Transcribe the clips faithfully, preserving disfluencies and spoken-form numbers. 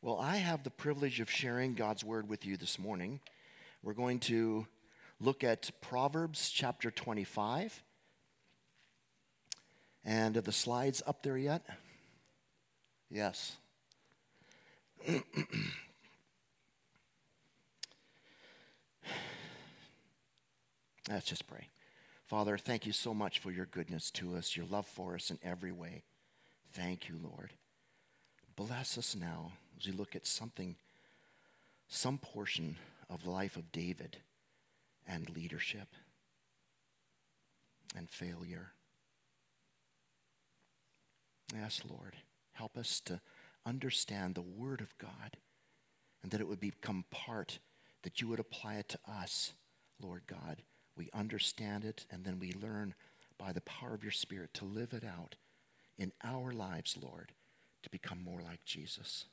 Well, I have the privilege of sharing God's word with you this morning. We're going to look at Proverbs chapter twenty-five. And are the slides up there yet? Yes. Let's just pray. Father, thank you so much for your goodness to us, your love for us in every way. Thank you, Lord. Bless us now as we look at something, some portion of the life of David and leadership and failure. Yes, Lord, help us to understand the Word of God and that it would become part, that you would apply it to us, Lord God. We understand it and then we learn by the power of your Spirit to live it out in our lives, Lord, to become more like Jesus.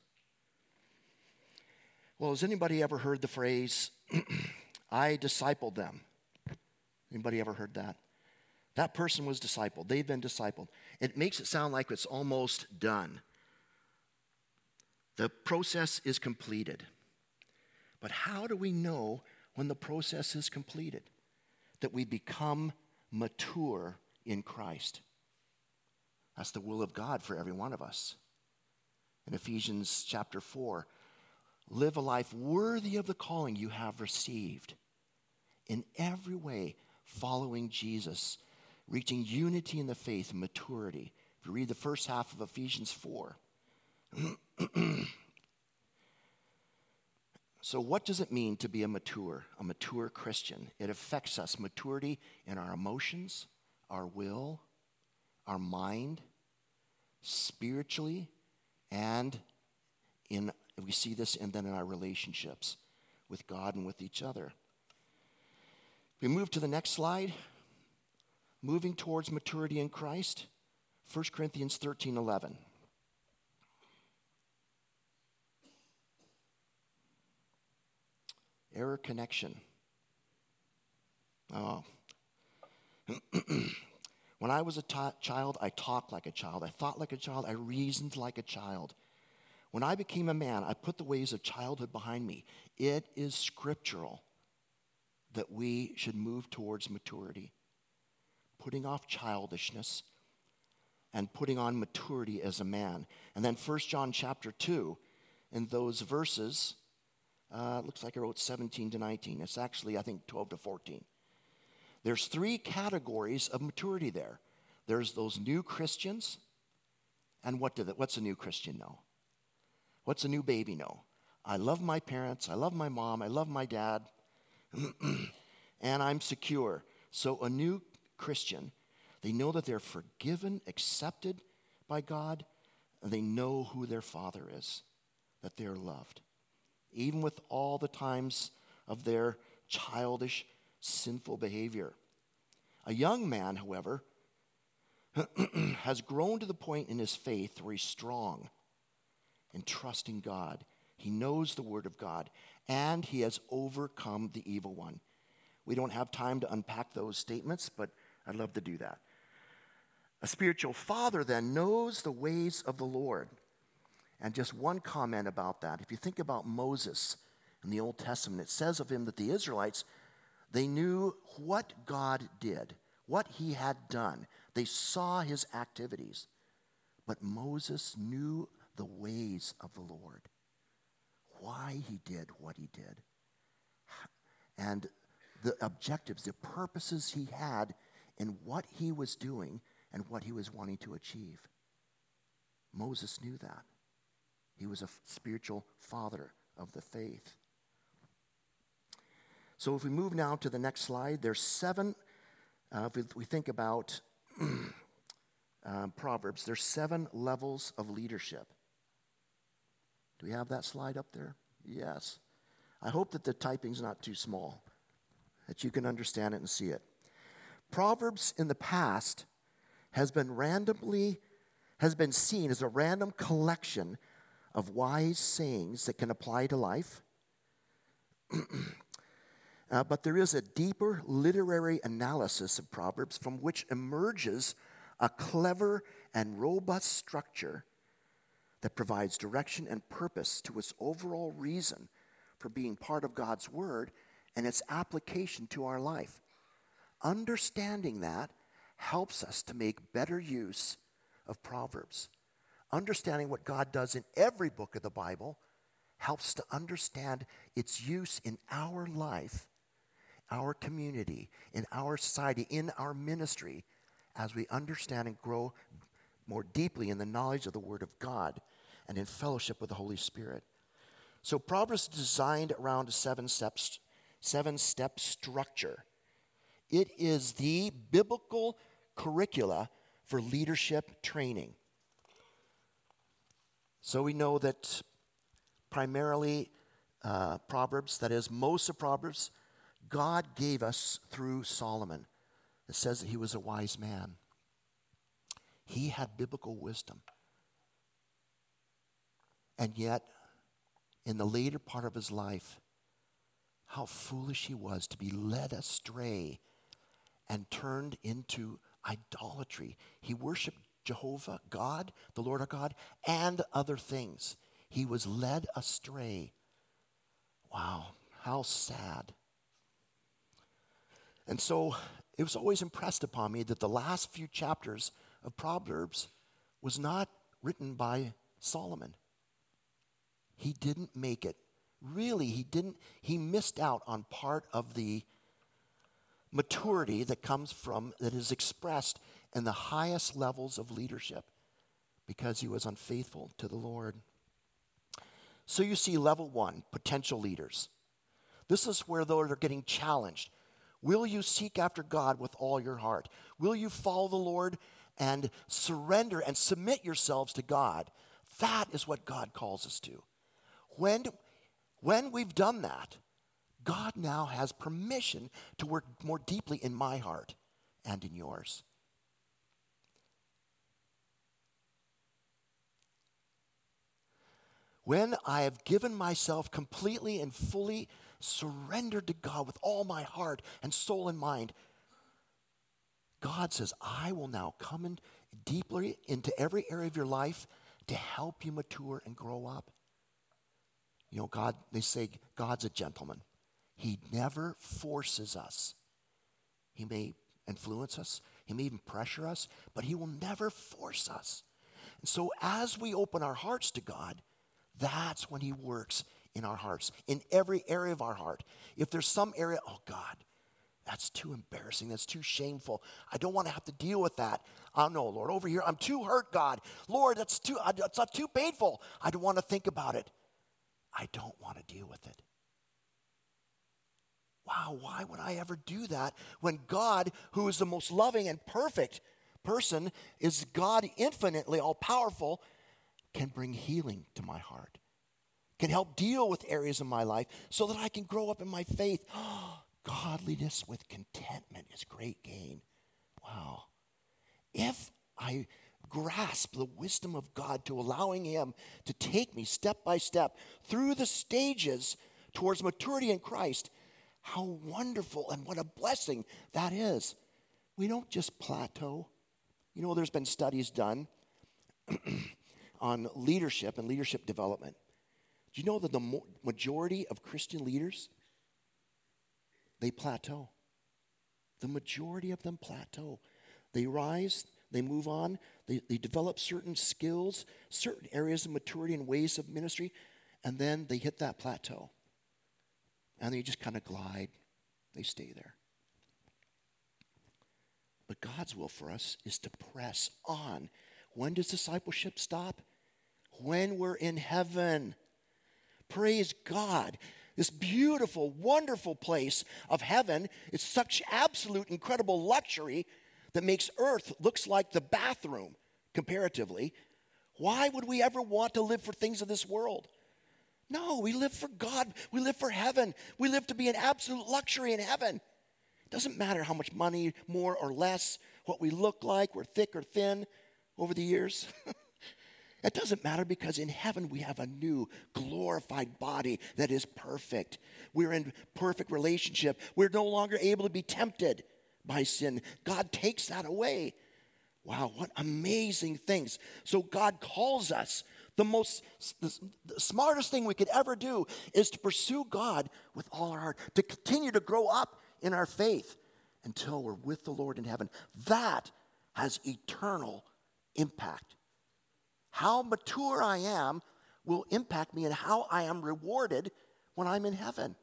Well, has anybody ever heard the phrase, I discipled them? Anybody ever heard that? That person was discipled. They've been discipled. It makes it sound like it's almost done. The process is completed. But how do we know when the process is completed? That we become mature in Christ. That's the will of God for every one of us. In Ephesians chapter four, live a life worthy of the calling you have received. In every way, following Jesus, reaching unity in the faith and maturity. If you read the first half of Ephesians four. So what does it mean to be a mature, a mature Christian? It affects us, maturity in our emotions, our will, our mind, spiritually, and in we see this and then in our relationships with God and with each other. We move to the next slide. Moving towards maturity in Christ, First Corinthians thirteen eleven. Error connection. Oh. When I was a t- child, I talked like a child. I thought like a child. I reasoned like a child. When I became a man, I put the ways of childhood behind me. It is scriptural that we should move towards maturity, putting off childishness and putting on maturity as a man. And then First John chapter two, in those verses, uh, looks like I wrote seventeen to nineteen. It's actually, I think, twelve to fourteen. There's three categories of maturity there. There's those new Christians. And what do the, what's a new Christian know? What's a new baby know? I love my parents. I love my mom. I love my dad. And I'm secure. So a new Christian, they know that they're forgiven, accepted by God, and they know who their Father is, that they're loved. Even with all the times of their childish, sinful behavior. A young man, however, has grown to the point in his faith where he's strong in trusting God. He knows the Word of God, and he has overcome the evil one. We don't have time to unpack those statements, but I'd love to do that. A spiritual father then knows the ways of the Lord. And just one comment about that. If you think about Moses in the Old Testament, it says of him that the Israelites, they knew what God did, what he had done. They saw his activities. But Moses knew the ways of the Lord, why he did what he did, and the objectives, the purposes he had in what he was doing and what he was wanting to achieve. Moses knew that. He was a spiritual father of the faith. So if we move now to the next slide, there's seven, uh, if we think about um, Proverbs, there's seven levels of leadership. Do we have that slide up there? Yes. I hope that the typing's not too small, that you can understand it and see it. Proverbs in the past has been randomly, has been seen as a random collection of wise sayings that can apply to life. uh, but there is a deeper literary analysis of Proverbs from which emerges a clever and robust structure that provides direction and purpose to its overall reason for being part of God's Word and its application to our life. Understanding that helps us to make better use of Proverbs. Understanding what God does in every book of the Bible helps to understand its use in our life, our community, in our society, in our ministry, as we understand and grow more deeply in the knowledge of the Word of God and in fellowship with the Holy Spirit. So Proverbs is designed around a seven steps, seven-step structure. It is the biblical curricula for leadership training. So we know that primarily uh, Proverbs, that is, most of Proverbs, God gave us through Solomon. It says that he was a wise man. He had biblical wisdom. And yet, in the later part of his life, how foolish he was to be led astray and turned into idolatry. He worshiped Jehovah, God, the Lord our God, and other things. He was led astray. Wow, how sad. And so it was always impressed upon me that the last few chapters of Proverbs was not written by Solomon. He didn't make it. Really, he didn't, he missed out on part of the maturity that comes from, that is expressed in the highest levels of leadership because he was unfaithful to the Lord. So you see level one, potential leaders. This is where those are getting challenged. Will you seek after God with all your heart? Will you follow the Lord and surrender and submit yourselves to God? That is what God calls us to. When, when we've done that, God now has permission to work more deeply in my heart and in yours. When I have given myself completely and fully surrendered to God with all my heart and soul and mind, God says, I will now come in deeply into every area of your life to help you mature and grow up. You know, God, they say God's a gentleman. He never forces us. He may influence us. He may even pressure us, but he will never force us. And so as we open our hearts to God, that's when he works in our hearts, in every area of our heart. If there's some area, oh God, that's too embarrassing, that's too shameful. I don't want to have to deal with that. Oh no, Lord, over here, I'm too hurt, God. Lord, that's too, that's not too painful. I don't want to think about it. I don't want to deal with it. Wow, why would I ever do that when God, who is the most loving and perfect person, is God infinitely all-powerful, can bring healing to my heart, can help deal with areas of my life so that I can grow up in my faith. Oh, godliness with contentment is great gain. Wow. If I grasp the wisdom of God to allowing him to take me step by step through the stages towards maturity in Christ, how wonderful and what a blessing that is. We don't just plateau. You know, there's been studies done on leadership and leadership development. Do you know that the majority of Christian leaders, they plateau? The majority of them plateau. They rise, they move on, they, they develop certain skills, certain areas of maturity and ways of ministry, and then they hit that plateau. And they just kind of glide. They stay there. But God's will for us is to press on. When does discipleship stop? When we're in heaven. Praise God. This beautiful, wonderful place of heaven is such absolute, incredible luxury that makes earth looks like the bathroom, comparatively. Why would we ever want to live for things of this world? No, we live for God. We live for heaven. We live to be an absolute luxury in heaven. It doesn't matter how much money, more or less, what we look like, we're thick or thin over the years. It doesn't matter because in heaven we have a new glorified body that is perfect. We're in perfect relationship. We're no longer able to be tempted by sin. God takes that away. Wow, what amazing things. So God calls us. The most, the, the smartest thing we could ever do is to pursue God with all our heart, to continue to grow up in our faith until we're with the Lord in heaven. That has eternal impact. How mature I am will impact me and how I am rewarded when I'm in heaven.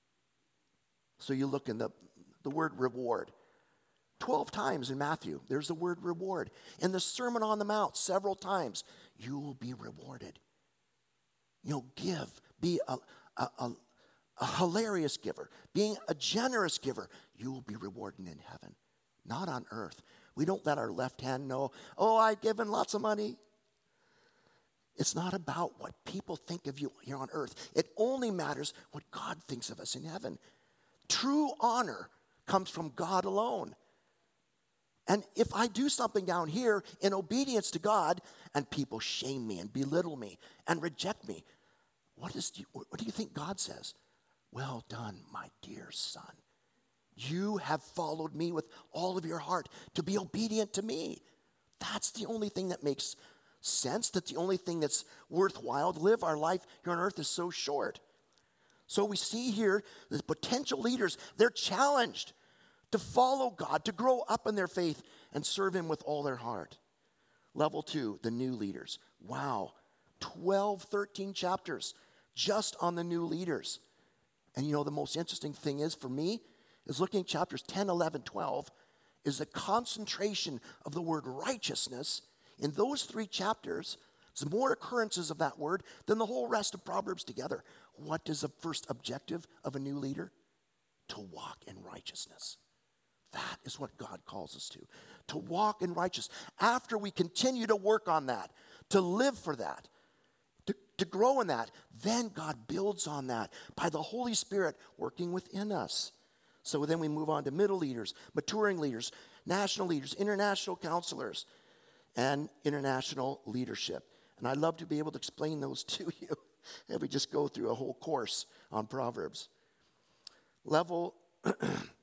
So you look in the, the word reward. Twelve times in Matthew, there's the word reward. In the Sermon on the Mount, several times, you will be rewarded. You know, give. Be a, a, a, a hilarious giver. Being a generous giver, you will be rewarded in heaven, not on earth. We don't let our left hand know, oh, I've given lots of money. It's not about what people think of you here on earth. It only matters what God thinks of us in heaven. True honor comes from God alone. And if I do something down here in obedience to God and people shame me and belittle me and reject me, what, is, what do you think God says? Well done, my dear son. You have followed me with all of your heart to be obedient to me. That's the only thing that makes sense, that the only thing that's worthwhile to live. Our life here on earth is so short. So we see here the potential leaders, they're challenged to follow God, to grow up in their faith and serve him with all their heart. Level two, the new leaders. Wow, twelve, thirteen chapters just on the new leaders. And you know, the most interesting thing is for me, is looking at chapters ten, eleven, twelve, is the concentration of the word righteousness in those three chapters. There's more occurrences of that word than the whole rest of Proverbs together. What is the first objective of a new leader? To walk in righteousness. That is what God calls us to. To walk in righteousness. After we continue to work on that, to live for that, to, to grow in that, then God builds on that by the Holy Spirit working within us. So then we move on to middle leaders, maturing leaders, national leaders, international counselors, and international leadership. And I'd love to be able to explain those to you if we just go through a whole course on Proverbs. Level, if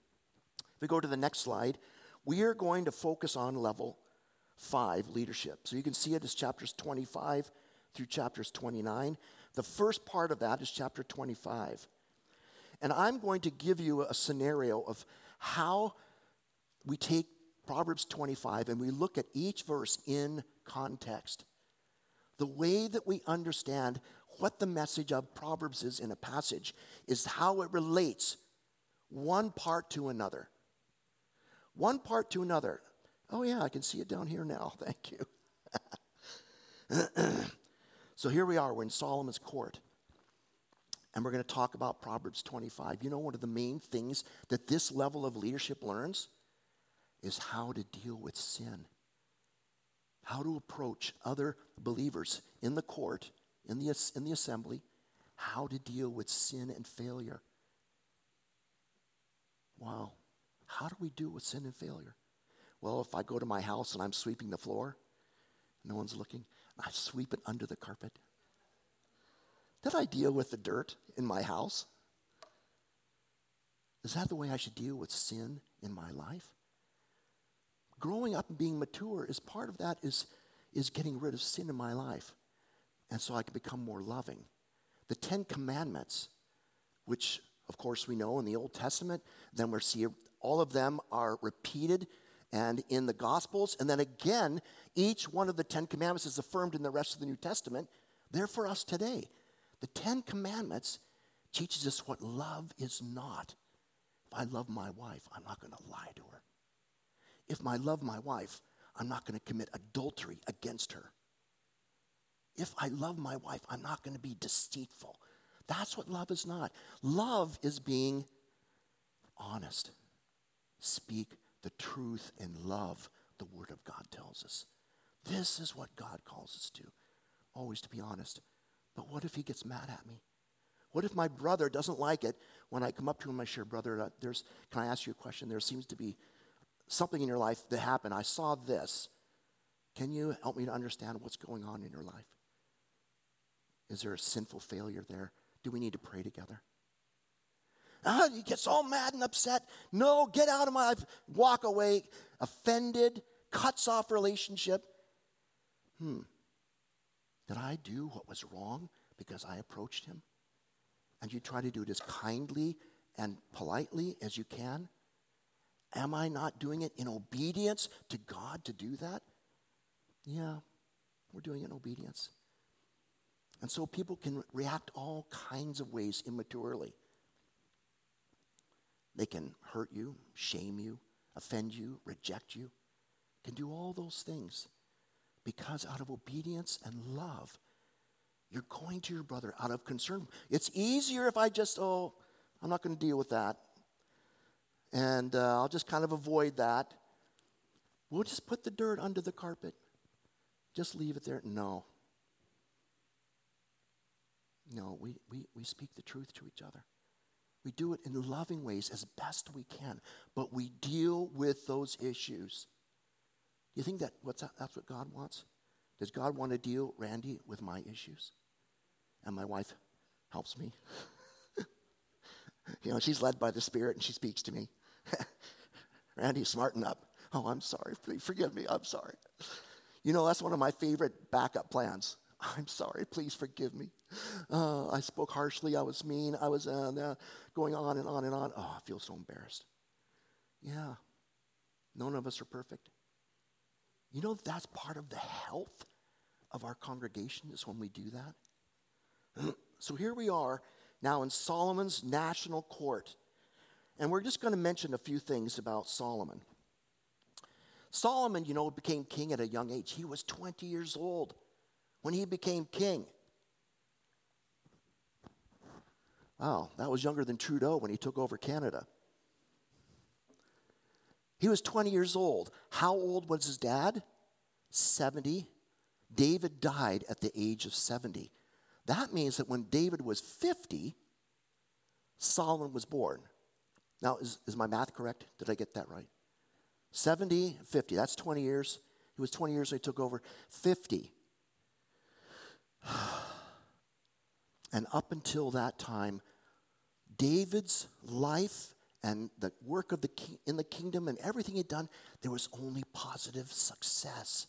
we go to the next slide, we are going to focus on level five, leadership. So you can see it as chapters twenty-five through chapters twenty-nine. The first part of that is chapter twenty-five. And I'm going to give you a scenario of how we take Proverbs twenty-five and we look at each verse in context. The way that we understand what the message of Proverbs is in a passage is how it relates one part to another. One part to another. Oh yeah, I can see it down here now. Thank you. So here we are. We're in Solomon's court. And we're going to talk about Proverbs twenty-five. You know, one of the main things that this level of leadership learns is how to deal with sin. How to approach other believers in the court, in the, in the assembly, how to deal with sin and failure. Wow. How do we deal with sin and failure? Well, if I go to my house and I'm sweeping the floor, no one's looking, I sweep it under the carpet. Did I deal with the dirt in my house? Is that the way I should deal with sin in my life? Growing up and being mature is part of that is, is getting rid of sin in my life. And so I can become more loving. The Ten Commandments, which of course we know in the Old Testament, then we see all of them are repeated and in the Gospels. And then again, each one of the Ten Commandments is affirmed in the rest of the New Testament. They're for us today. The Ten Commandments teaches us what love is not. If I love my wife, I'm not going to lie to her. If I love my wife, I'm not going to commit adultery against her. If I love my wife, I'm not going to be deceitful. That's what love is not. Love is being honest. Speak the truth in love, the Word of God tells us. This is what God calls us to, always to be honest. But what if he gets mad at me? What if my brother doesn't like it when I come up to him and I share, brother, uh, there's, can I ask you a question? There seems to be something in your life that happened. I saw this. Can you help me to understand what's going on in your life? Is there a sinful failure there? Do we need to pray together? Ah, he gets all mad and upset. No, get out of my life. Walk away, offended, cuts off relationship. Hmm. Did I do what was wrong because I approached him? And you try to do it as kindly and politely as you can? Am I not doing it in obedience to God to do that? Yeah, we're doing it in obedience. And so people can react all kinds of ways immaturely. They can hurt you, shame you, offend you, reject you. Can do all those things because out of obedience and love, you're going to your brother out of concern. It's easier if I just, oh, I'm not going to deal with that. And uh, I'll just kind of avoid that. We'll just put the dirt under the carpet. Just leave it there. No. No, we, we, we speak the truth to each other. We do it in loving ways as best we can, but we deal with those issues. Do you think that what's that, that's what God wants? Does God want to deal, Randy, with my issues? And my wife helps me. You know, she's led by the Spirit and she speaks to me. Randy, smarten up. Oh, I'm sorry. Please forgive me. I'm sorry. You know, that's one of my favorite backup plans. I'm sorry. Please forgive me. Uh, I spoke harshly. I was mean. I was uh, uh, going on and on and on. Oh, I feel so embarrassed. Yeah. None of us are perfect. You know, that's part of the health of our congregation is when we do that. So here we are now in Solomon's national court. And we're just going to mention a few things about Solomon. Solomon, you know, became king at a young age. He was twenty years old when he became king. Wow, that was younger than Trudeau when he took over Canada. He was twenty years old. How old was his dad? seventy. David died at the age of seventy. That means that when David was fifty, Solomon was born. Now, is, is my math correct? Did I get that right? seventy, fifty, that's twenty years. He was twenty years when he took over. fifty. And up until that time, David's life and the work of the king, in the kingdom and everything he'd done, there was only positive success.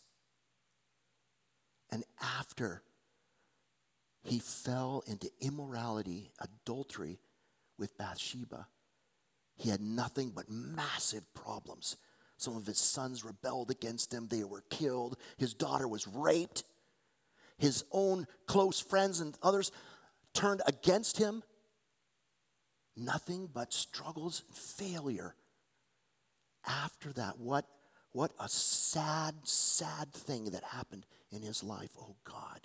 And after he fell into immorality, adultery with Bathsheba, he had nothing but massive problems. Some of his sons rebelled against him. They were killed. His daughter was raped. His own close friends and others turned against him. Nothing but struggles and failure. After that, what, what a sad, sad thing that happened in his life. Oh, God.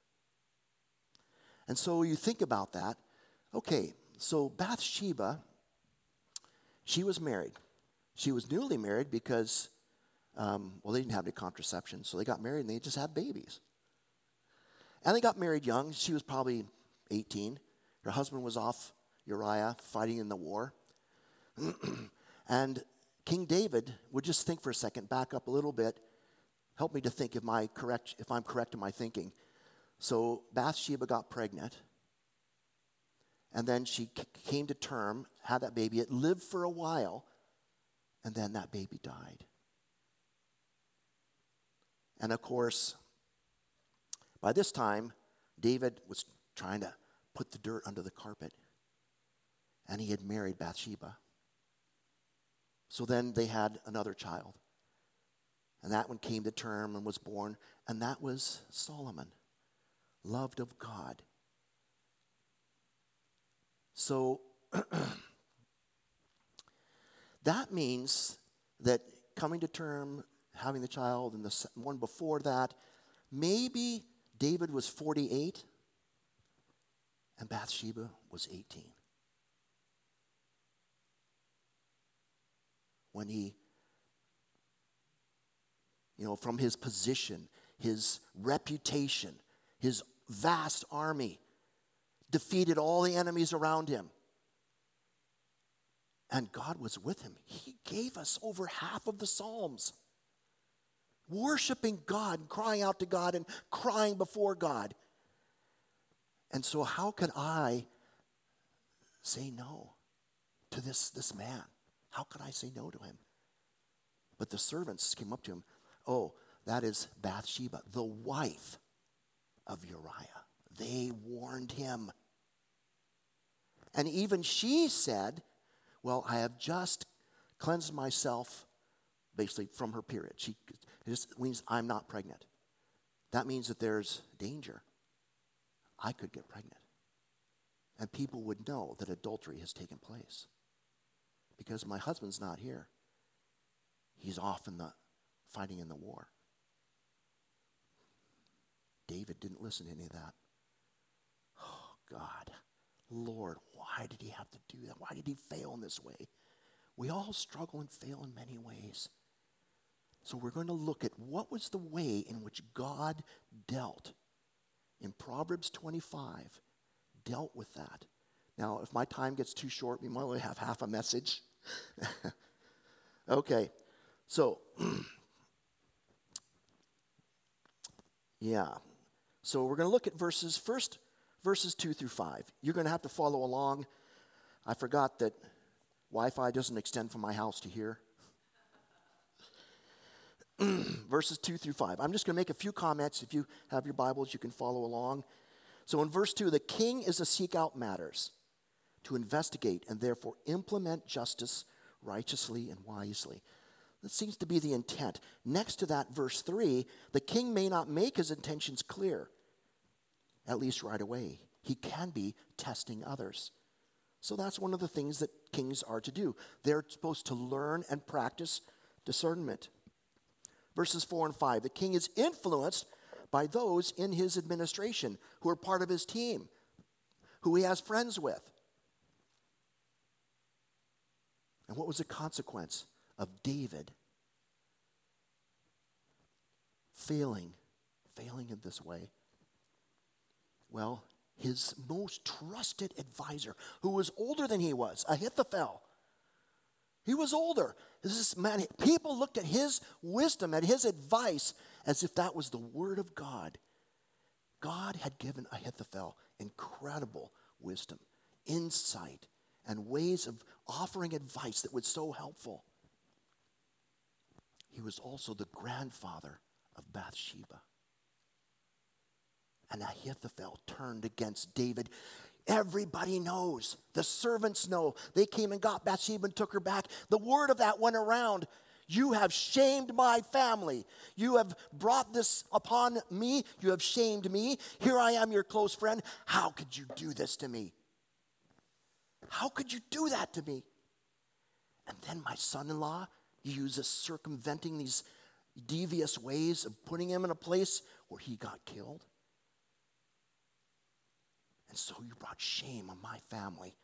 And so you think about that. Okay, so Bathsheba, she was married. She was newly married because, um, well, they didn't have any contraception, so they got married and they just had babies. And they got married young. She was probably eighteen. Her husband was off Uriah fighting in the war. And King David would just think for a second, back up a little bit, help me to think if, my correct, if I'm correct in my thinking. So Bathsheba got pregnant. And then she c- came to term, had that baby. It lived for a while. And then that baby died. And of course, by this time, David was trying to put the dirt under the carpet. And he had married Bathsheba. So then they had another child. And that one came to term and was born. And that was Solomon, loved of God. So that means that coming to term, having the child, and the one before that, maybe David was forty-eight and Bathsheba was eighteen. When he, you know, from his position, his reputation, his vast army, defeated all the enemies around him. And God was with him. He gave us over half of the Psalms. Worshiping God, crying out to God and crying before God. And so how could I say no to this, this man? How could I say no to him? But the servants came up to him. Oh, that is Bathsheba, the wife of Uriah. They warned him. And even she said, well, I have just cleansed myself basically from her period. She this means I'm not pregnant. That means that there's danger. I could get pregnant. And people would know that adultery has taken place. Because my husband's not here. He's off in the fighting in the war. David didn't listen to any of that. Oh, God. Lord, why did he have to do that? Why did he fail in this way? We all struggle and fail in many ways. So we're going to look at what was the way in which God dealt in Proverbs twenty-five, dealt with that. Now, if my time gets too short, we might only have half a message. Okay, so, yeah. So we're going to look at verses, first verses two through five. You're going to have to follow along. I forgot that Wi-Fi doesn't extend from my house to here. Verses two through five. I'm just going to make a few comments. If you have your Bibles, you can follow along. So in verse two, the king is to seek out matters, to investigate and therefore implement justice righteously and wisely. That seems to be the intent. Next to that, verse three, the king may not make his intentions clear, at least right away. He can be testing others. So that's one of the things that kings are to do. They're supposed to learn and practice discernment. Verses four and five, the king is influenced by those in his administration who are part of his team, who he has friends with. And what was the consequence of David failing, failing in this way? Well, his most trusted advisor, who was older than he was, Ahithophel. He was older. This is man, people looked at his wisdom, at his advice, as if that was the word of God. God had given Ahithophel incredible wisdom, insight, and ways of offering advice that was so helpful. He was also the grandfather of Bathsheba. And Ahithophel turned against David. Everybody knows. The servants know. They came and got Bathsheba and took her back. The word of that went around. You have shamed my family. You have brought this upon me. You have shamed me. Here I am, your close friend. How could you do this to me? How could you do that to me? And then my son-in-law uses circumventing these devious ways of putting him in a place where he got killed. And so you brought shame on my family.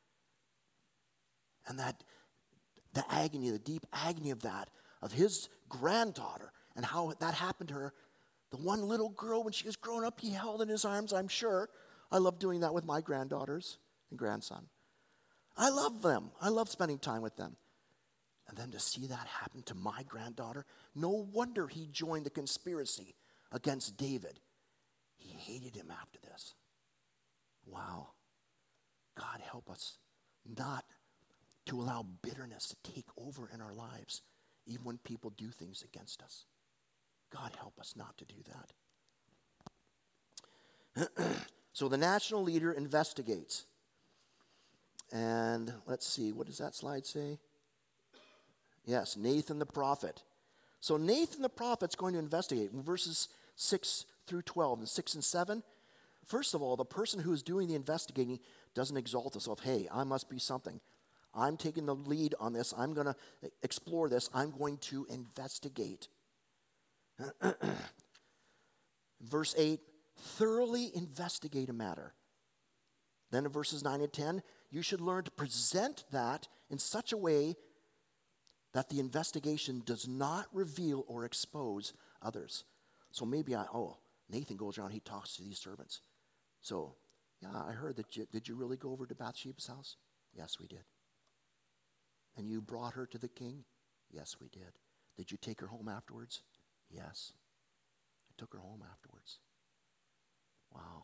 And that, the agony, the deep agony of that, of his granddaughter, and how that happened to her. The one little girl, when she was growing up, he held in his arms, I'm sure. I love doing that with my granddaughters and grandson. I love them. I love spending time with them. And then to see that happen to my granddaughter, no wonder he joined the conspiracy against David. He hated him after this. Wow. God help us not to allow bitterness to take over in our lives, even when people do things against us. God help us not to do that. So the national leader investigates. And let's see, what does that slide say? Yes, Nathan the prophet. So Nathan the prophet's going to investigate in verses six through twelve and six and seven. First of all, the person who is doing the investigating doesn't exalt himself. Hey, I must be something. I'm taking the lead on this. I'm going to explore this. I'm going to investigate. Verse eight, thoroughly investigate a matter. Then in verses nine and ten, you should learn to present that in such a way that the investigation does not reveal or expose others. So maybe I, oh, Nathan goes around, he talks to these servants. So, yeah, I heard that you, did you really go over to Bathsheba's house? Yes, we did. And you brought her to the king? Yes, we did. Did you take her home afterwards? Yes. I took her home afterwards. Wow.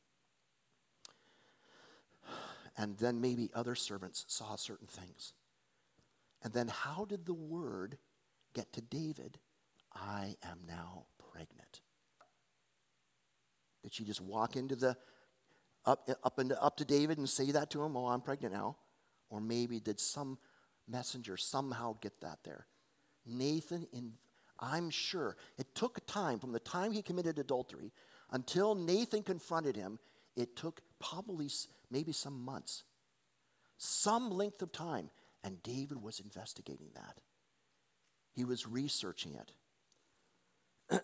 And then maybe other servants saw certain things. And then how did the word get to David? I am now pregnant. Did she just walk into the up up into up to David and say that to him? Oh, I'm pregnant now. Or maybe did some messenger somehow get that there? Nathan, in, I'm sure, it took time from the time he committed adultery until Nathan confronted him. It took probably maybe some months, some length of time, and David was investigating that. He was researching it.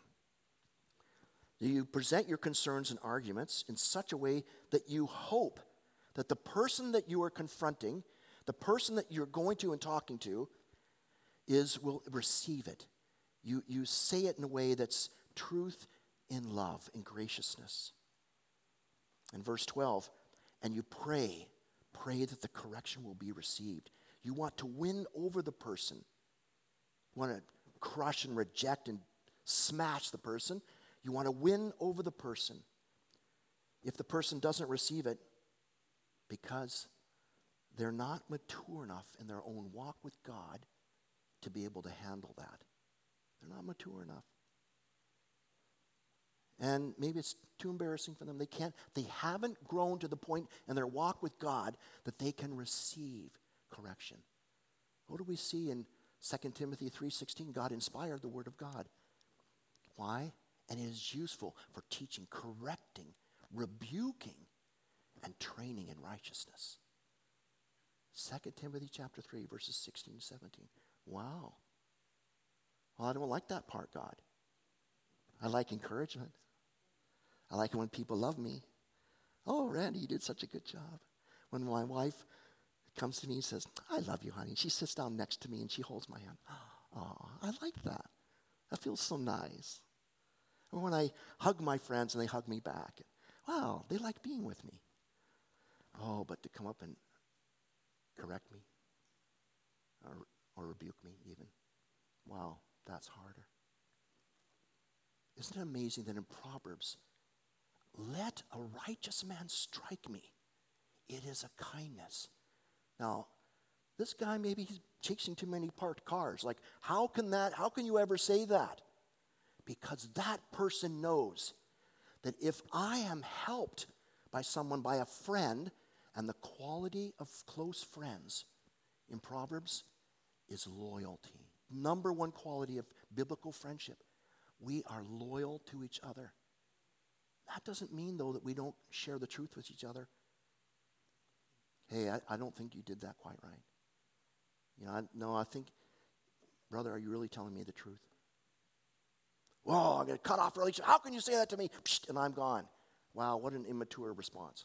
You present your concerns and arguments in such a way that you hope that the person that you are confronting, the person that you're going to and talking to, is will receive it. You, you say it in a way that's truth in love and graciousness. In verse twelve, and you pray, pray that the correction will be received. You want to win over the person. You want to crush and reject and smash the person. You want to win over the person. If the person doesn't receive it, because they're not mature enough in their own walk with God to be able to handle that. They're not mature enough. And maybe it's too embarrassing for them. They can't, they haven't grown to the point in their walk with God that they can receive correction. What do we see in Second Timothy three sixteen? God inspired the word of God. Why? And it is useful for teaching, correcting, rebuking, and training in righteousness. Second Timothy chapter three, verses sixteen and seventeen. Wow. Well, I don't like that part, God. I like encouragement. I like it when people love me. Oh, Randy, you did such a good job. When my wife comes to me and says, I love you, honey. She sits down next to me and she holds my hand. Oh, I like that. That feels so nice. Or when I hug my friends and they hug me back. Wow, they like being with me. Oh, but to come up and correct me or, or rebuke me even. Wow, that's harder. Isn't it amazing that in Proverbs, let a righteous man strike me. It is a kindness. Now, this guy, maybe he's chasing too many parked cars. Like, how can that, how can you ever say that? Because that person knows that if I am helped by someone, by a friend, and the quality of close friends in Proverbs is loyalty. Number one quality of biblical friendship. We are loyal to each other. That doesn't mean, though, that we don't share the truth with each other. Hey, I, I don't think you did that quite right. You know, I, no, I think, brother, are you really telling me the truth? Whoa, I'm going to cut off relationship. How can you say that to me? Psst, and I'm gone. Wow, what an immature response.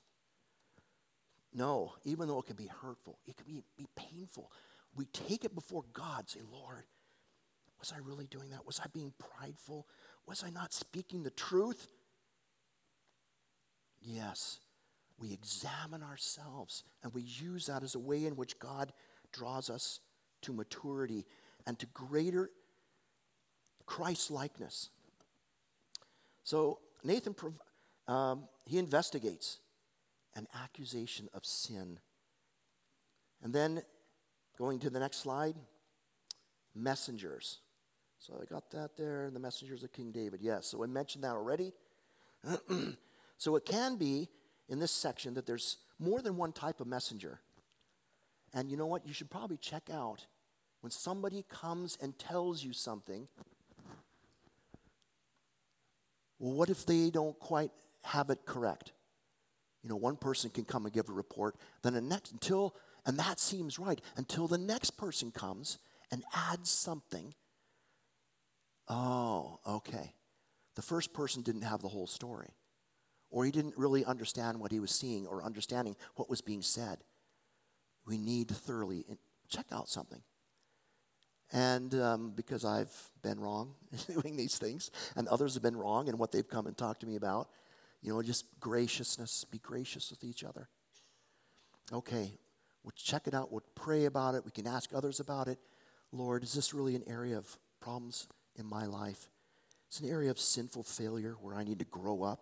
No, even though it can be hurtful, it can be, be painful. We take it before God, say, Lord, was I really doing that? Was I being prideful? Was I not speaking the truth? Yes, we examine ourselves and we use that as a way in which God draws us to maturity and to greater Christ-likeness. So Nathan, um, he investigates an accusation of sin. And then, going to the next slide, messengers. So I got that there, the messengers of King David. Yes, so I mentioned that already. So it can be, in this section, that there's more than one type of messenger. And you know what? You should probably check out when somebody comes and tells you something. Well, what if they don't quite have it correct? You know, one person can come and give a report, then the next, until, and that seems right, until the next person comes and adds something. Oh, okay. The first person didn't have the whole story. Or he didn't really understand what he was seeing or understanding what was being said. We need to thoroughly check out something. And um, because I've been wrong in doing these things, and others have been wrong in what they've come and talked to me about, you know, just graciousness, be gracious with each other. Okay, we'll check it out, we'll pray about it, we can ask others about it. Lord, is this really an area of problems in my life? It's an area of sinful failure where I need to grow up.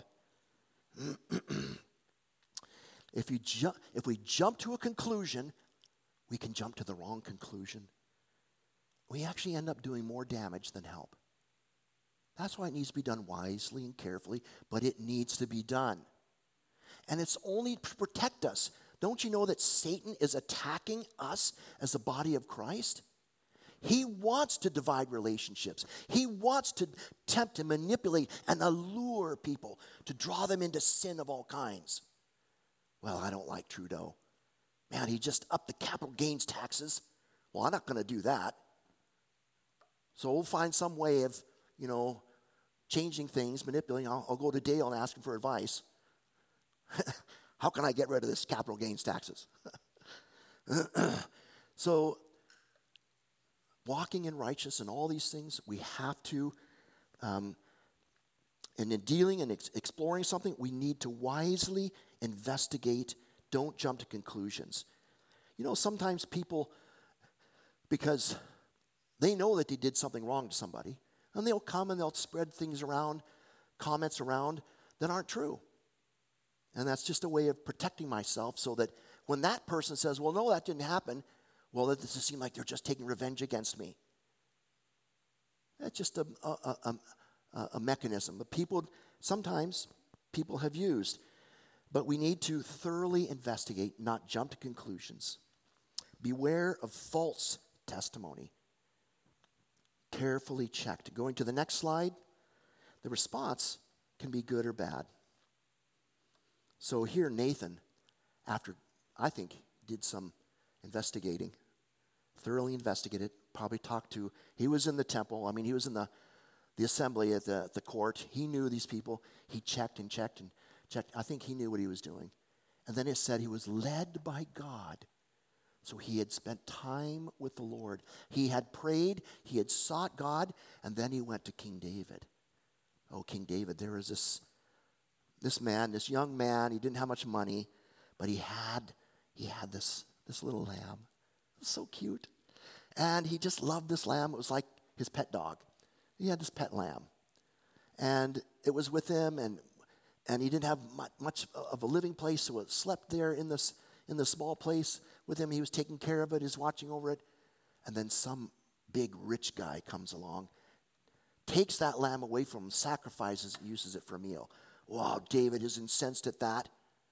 If you ju- if we jump to a conclusion, we can jump to the wrong conclusion. We actually end up doing more damage than help. That's why it needs to be done wisely and carefully, but it needs to be done. And it's only to protect us. Don't you know that Satan is attacking us as the body of Christ? He wants to divide relationships. He wants to tempt and manipulate and allure people to draw them into sin of all kinds. Well, I don't like Trudeau. Man, he just upped the capital gains taxes. Well, I'm not going to do that. So we'll find some way of, you know, changing things, manipulating. I'll, I'll go to Dale and ask him for advice. How can I get rid of this capital gains taxes? So, walking in righteousness and all these things, we have to, um, and in dealing and ex- exploring something, we need to wisely investigate. Don't jump to conclusions. You know, sometimes people, because they know that they did something wrong to somebody, and they'll come and they'll spread things around, comments around that aren't true. And that's just a way of protecting myself so that when that person says, well, no, that didn't happen, well, it doesn't seem like they're just taking revenge against me. That's just a, a, a, a, a mechanism. But people, sometimes people have used. But we need to thoroughly investigate, not jump to conclusions. Beware of false testimony. Carefully checked. Going to the next slide, the response can be good or bad. So here Nathan, after I think did some investigating, thoroughly investigated, probably talked to, he was in the temple, I mean he was in the, the assembly at the, the court, he knew these people, he checked and checked and checked, I think he knew what he was doing. And then it said he was led by God. So he had spent time with the Lord. He had prayed, he had sought God, and then he went to King David. Oh, King David, there was this, this man, this young man, he didn't have much money, but he had, he had this, this little lamb. It was so cute. And he just loved this lamb. It was like his pet dog. He had this pet lamb. And it was with him, and and he didn't have much of a living place, so it slept there in this in the small place with him. He was taking care of it, he was watching over it. And then some big rich guy comes along, takes that lamb away from him, sacrifices it, uses it for a meal. Wow, David is incensed at that.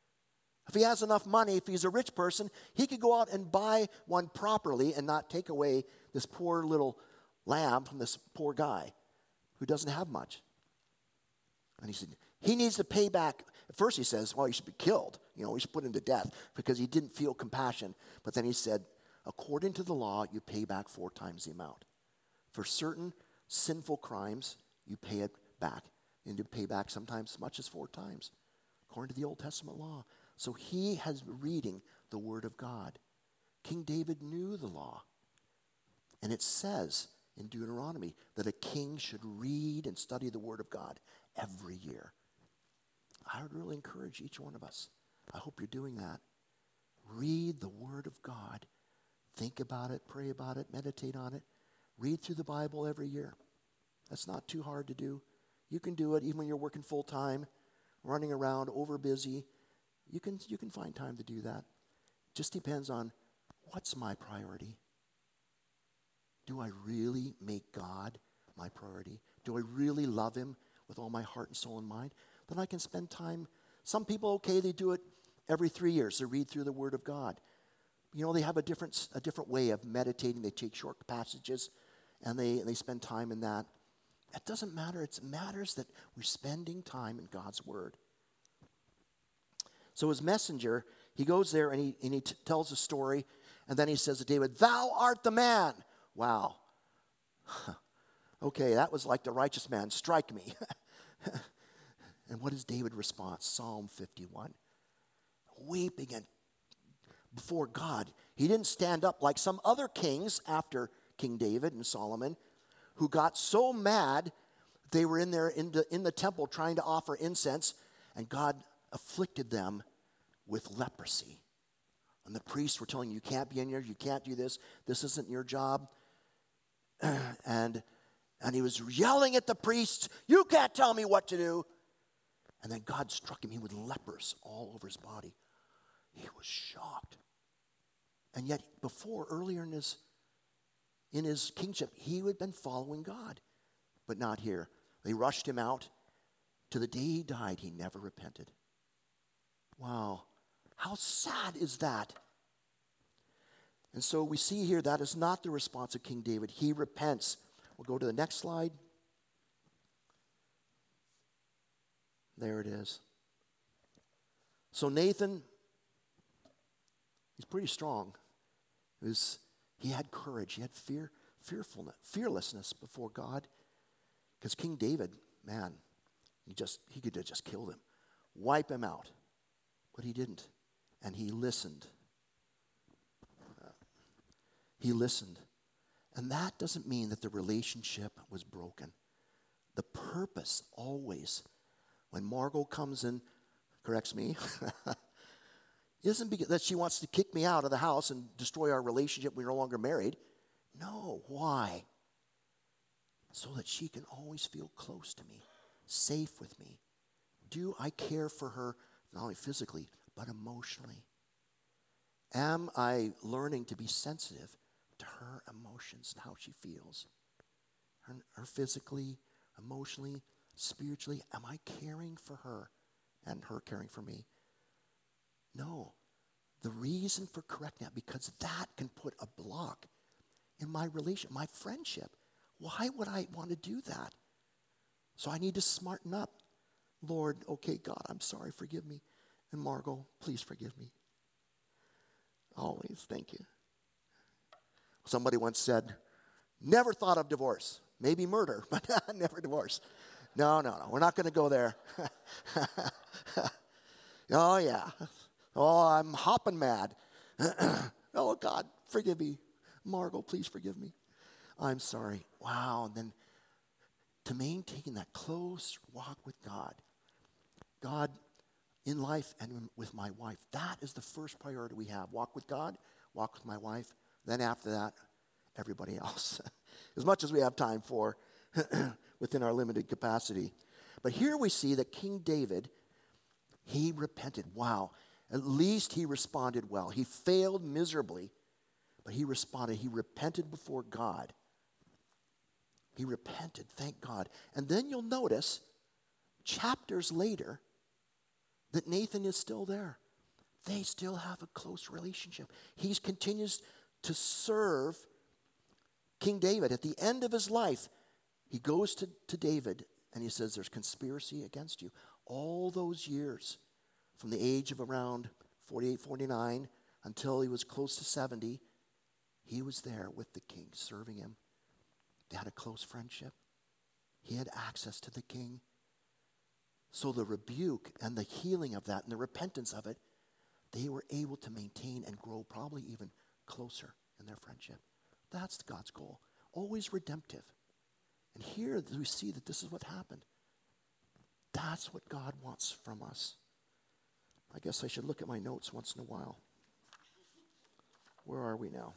If he has enough money, if he's a rich person, he could go out and buy one properly and not take away this poor little lamb from this poor guy who doesn't have much. And he said, he needs to pay back. At first he says, well, he should be killed. You know, he should put him to death because he didn't feel compassion. But then he said, according to the law, you pay back four times the amount. For certain sinful crimes, you pay it back. And you pay back sometimes as much as four times, according to the Old Testament law. So he has reading the Word of God. King David knew the law. And it says in Deuteronomy that a king should read and study the Word of God every year. I would really encourage each one of us. I hope you're doing that. Read the Word of God. Think about it, pray about it, meditate on it. Read through the Bible every year. That's not too hard to do. You can do it even when you're working full time, running around, over busy. You can, you can find time to do that. Just depends on what's my priority. Do I really make God my priority? Do I really love him with all my heart and soul and mind? Then I can spend time. Some people, okay, they do it every three years. They read through the Word of God. You know, they have a different, a different way of meditating. They take short passages and they, they spend time in that. It doesn't matter. It matters that we're spending time in God's Word. So his messenger, he goes there and he, and he t- tells a story, and then he says to David, thou art the man. Wow. Okay, that was like the righteous man, strike me. And what is David's response? Psalm fifty-one. Weeping and before God. He didn't stand up like some other kings after King David and Solomon who got so mad they were in there in the, in the temple trying to offer incense, and God afflicted them with leprosy. And the priests were telling you, you can't be in here, you can't do this, this isn't your job. and, and he was yelling at the priests, you can't tell me what to do. And then God struck him, he with lepers all over his body. He was shocked. And yet before, earlier in his, in his kingship, he had been following God. But not here. They rushed him out. To the day he died, he never repented. Wow. How sad is that? And so we see here that is not the response of King David. He repents. We'll go to the next slide. There it is. So Nathan, he's pretty strong. It was, he had courage. He had fear, fearfulness, fearlessness before God. Because King David, man, he just he could have just killed him, wipe him out. But he didn't. And he listened. Uh, he listened. And that doesn't mean that the relationship was broken. The purpose always, when Margot comes and corrects me, isn't because that she wants to kick me out of the house and destroy our relationship. We're no longer married. No. Why? So that she can always feel close to me, safe with me. Do I care for her, not only physically, but emotionally? Am I learning to be sensitive to her emotions and how she feels? Her, her physically, emotionally, spiritually, am I caring for her and her caring for me? No. The reason for correcting that, because that can put a block in my relation, my friendship. Why would I want to do that? So I need to smarten up. Lord, okay, God, I'm sorry, forgive me. And Margot, please forgive me. Always, thank you. Somebody once said, never thought of divorce. Maybe murder, but never divorce. No, no, no, we're not going to go there. Oh, yeah. Oh, I'm hopping mad. Oh, God, forgive me. Margot, please forgive me. I'm sorry. Wow. And then to maintain that close walk with God, God in life and with my wife, that is the first priority we have. Walk with God, walk with my wife. Then after that, everybody else. As much as we have time for within our limited capacity. But here we see that King David, he repented. Wow. At least he responded well. He failed miserably, but he responded. He repented before God. He repented, thank God. And then you'll notice, chapters later, that Nathan is still there. They still have a close relationship. He continues to serve King David. At the end of his life, he goes to, to David and he says, there's conspiracy against you. All those years, from the age of around forty-eight, forty-nine, until he was close to seventy, he was there with the king, serving him. They had a close friendship. He had access to the king. So the rebuke and the healing of that and the repentance of it, they were able to maintain and grow probably even closer in their friendship. That's God's goal. Always redemptive. And here we see that this is what happened. That's what God wants from us. I guess I should look at my notes once in a while. Where are we now?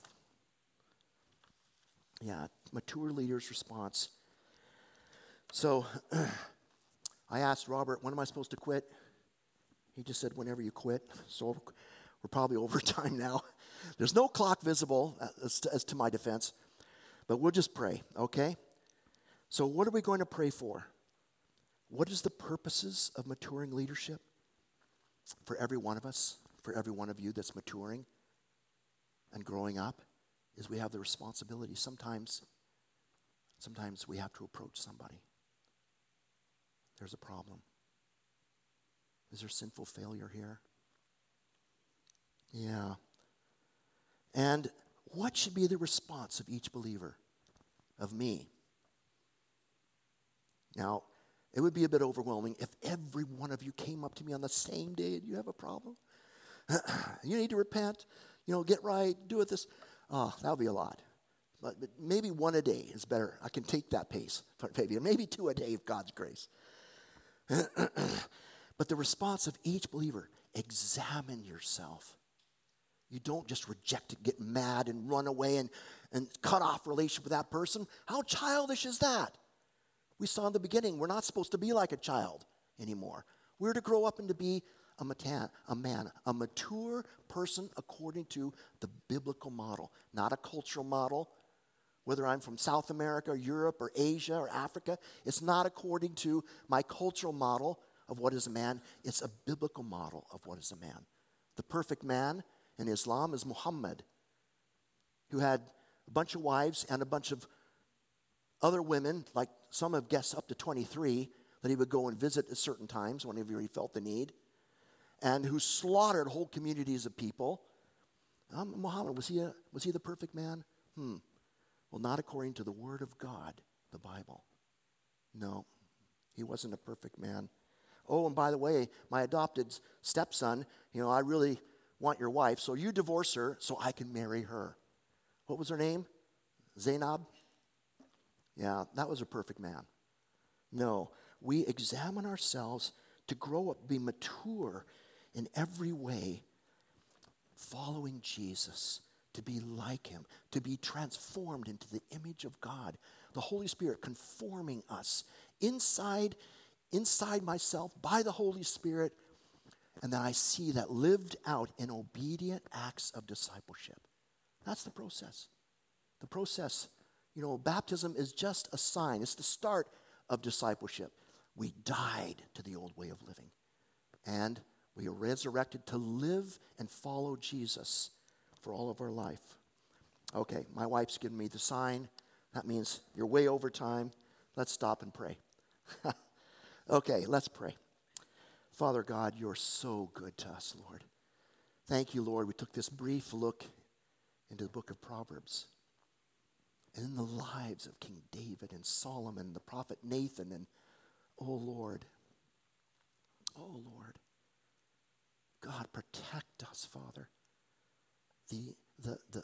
Yeah, mature leader's response. So I asked Robert, when am I supposed to quit? He just said, whenever you quit. So we're probably over time now. There's no clock visible as to, as to my defense, but we'll just pray, okay? So what are we going to pray for? What is the purposes of maturing leadership? For every one of us, for every one of you that's maturing and growing up, is we have the responsibility. Sometimes, sometimes we have to approach somebody. There's a problem. Is there sinful failure here? Yeah. And what should be the response of each believer? Of me? Now, it would be a bit overwhelming if every one of you came up to me on the same day and you have a problem. You need to repent, you know, get right, do it this. Oh, that would be a lot. But, but maybe one a day is better. I can take that pace. Maybe, maybe two a day of God's grace. But the response of each believer, examine yourself. You don't just reject it, get mad and run away and, and cut off relationship with that person. How childish is that? We saw in the beginning, we're not supposed to be like a child anymore. We're to grow up and to be a, matan, a man, a mature person according to the biblical model, not a cultural model, whether I'm from South America, or Europe, or Asia, or Africa. It's not according to my cultural model of what is a man. It's a biblical model of what is a man. The perfect man in Islam is Muhammad, who had a bunch of wives and a bunch of other women, like some have guessed up to twenty-three, that he would go and visit at certain times whenever he felt the need, and who slaughtered whole communities of people. Um, Muhammad, was he, a, was he the perfect man? Hmm. Well, not according to the Word of God, the Bible. No, he wasn't a perfect man. Oh, and by the way, my adopted stepson, you know, I really want your wife, so you divorce her so I can marry her. What was her name? Zainab? Yeah, that was a perfect man. No, we examine ourselves to grow up, be mature in every way, following Jesus, to be like him, to be transformed into the image of God. The Holy Spirit conforming us inside, inside myself by the Holy Spirit, and then I see that lived out in obedient acts of discipleship. That's the process. The process, you know, baptism is just a sign. It's the start of discipleship. We died to the old way of living, and we are resurrected to live and follow Jesus for all of our life. Okay, my wife's given me the sign. That means you're way over time. Let's stop and pray. Okay, let's pray. Father God, you're so good to us, Lord. Thank you, Lord. We took this brief look into the book of Proverbs and in the lives of King David and Solomon, the prophet Nathan, and oh, Lord, oh, Lord, God, protect us, Father. The, the, the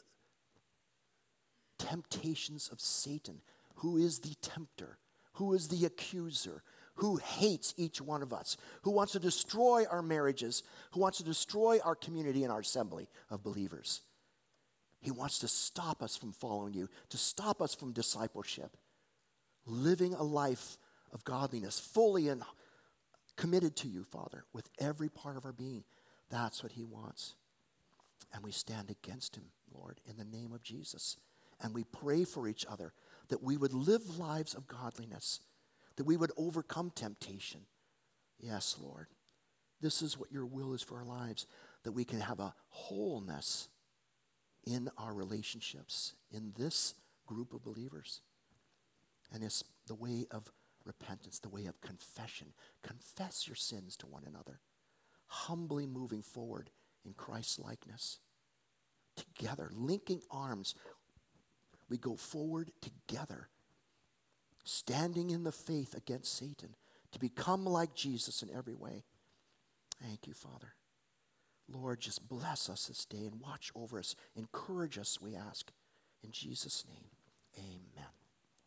temptations of Satan, who is the tempter, who is the accuser, who hates each one of us, who wants to destroy our marriages, who wants to destroy our community and our assembly of believers. He wants to stop us from following you, to stop us from discipleship, living a life of godliness, fully and committed to you, Father, with every part of our being. That's what he wants. And we stand against him, Lord, in the name of Jesus. And we pray for each other that we would live lives of godliness, that we would overcome temptation. Yes, Lord. This is what your will is for our lives, that we can have a wholeness in our relationships, in this group of believers. And it's the way of repentance, the way of confession. Confess your sins to one another, humbly moving forward in Christ's likeness. Together, linking arms, we go forward together, standing in the faith against Satan, to become like Jesus in every way. Thank you, Father. Lord, just bless us this day and watch over us. Encourage us, we ask. In Jesus' name, amen.